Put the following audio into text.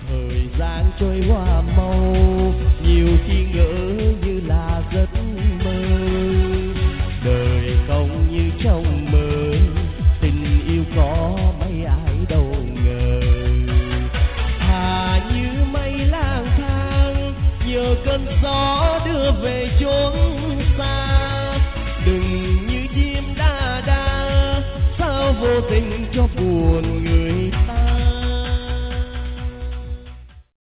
Thời gian trôi hoa màu, nhiều khi ngỡ như là giấc mơ. Đời không như trong mơ, tình yêu có mấy ai đâu ngờ. Thà như mây lang thang, nhờ cơn gió đưa về chốn xa. Đừng như chim đa đa, sao vô tình cho buồn người.